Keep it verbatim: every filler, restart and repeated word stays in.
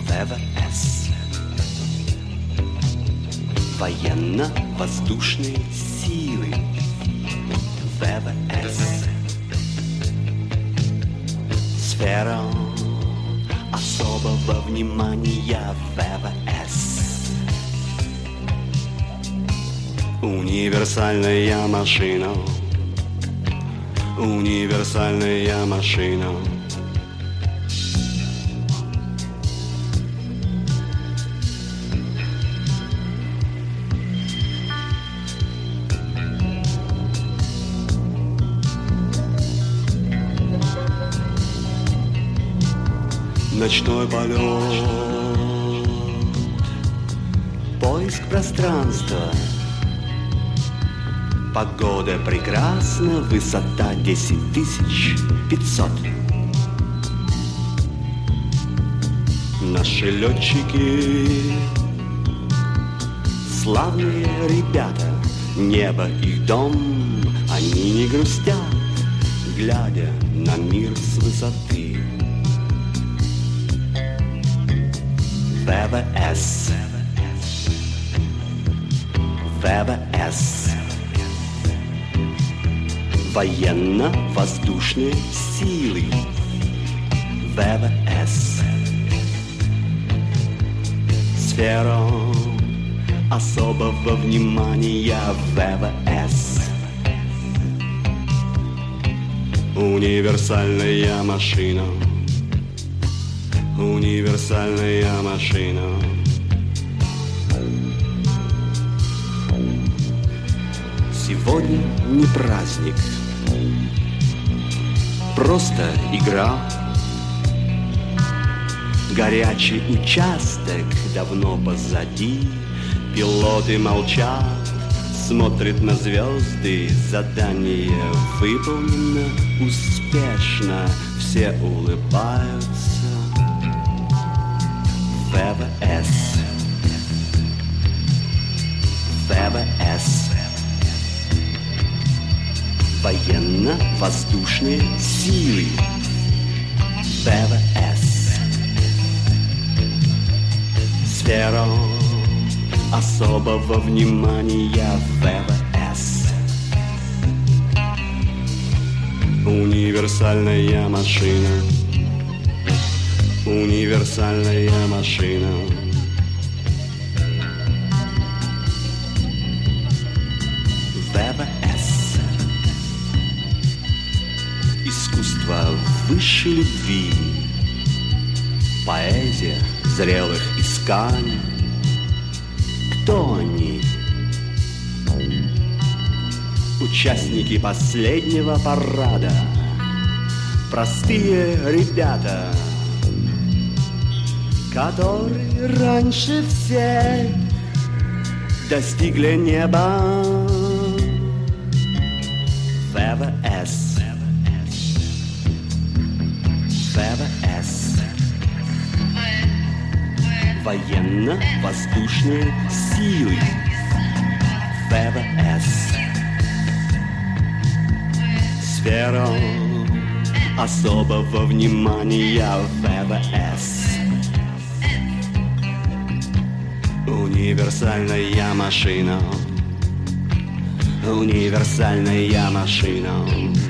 ВВС. Военно-воздушные силы. ВВС. Сфера особого внимания. ВВС. Универсальная машина. Универсальная машина. Ночной полет, поиск пространства. Погода прекрасна, высота десять тысяч пятьсот. Наши летчики славные ребята, небо их дом, они не грустят, глядя на мир с высоты. ВВС. ВВС. Военно-воздушные силы. ВВС. Сфера особого внимания. ВВС. Универсальная машина. Универсальная машина. Сегодня не праздник, просто игра. Горячий участок давно позади. Пилоты молчат, смотрят на звезды. Задание выполнено успешно, все улыбаются. ВВС. ВВС. Военно-воздушные силы. ВВС. Сфера особого внимания. ВВС. Универсальная машина. Универсальная машина. ВВС. Искусство высшей любви. Поэзия зрелых исканий. Кто они? Участники последнего парада. Простые ребята, которые раньше всех достигли неба. ВВС. ВВС. Военно-воздушные силы. ВВС. Сфера особого внимания. ВВС. Универсальная машина. Универсальная машина.